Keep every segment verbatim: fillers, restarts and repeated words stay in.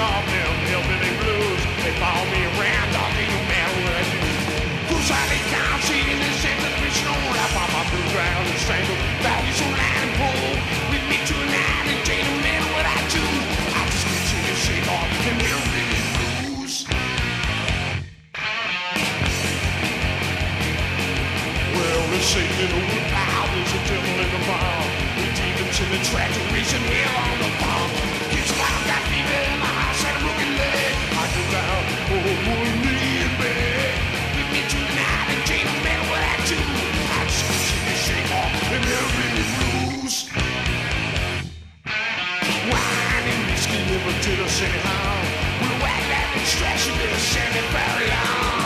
off them hillbilly blues. They follow me around, dog, ain't no matter what I do. Who's out of town, seeing this exhibition on rap on my blue ground and strangle. Values on line and pull with me tonight and ain't no matter what I do. I just continue to shake off them hillbilly blues. Well, there's Satan in the woodpile, there's a devil in the barn. The demons in the track are racing hell on the farm. Kids wild, got fever in my house and a broken leg. I go down, oh, me and beg. With me tonight and ain't no matter what I do. I just continue to shake off them hillbilly blues. Wine and whiskey never did us any harm. We'll whack that and stretch a bit of semi very long.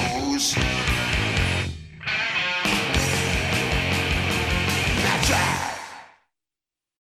That's right.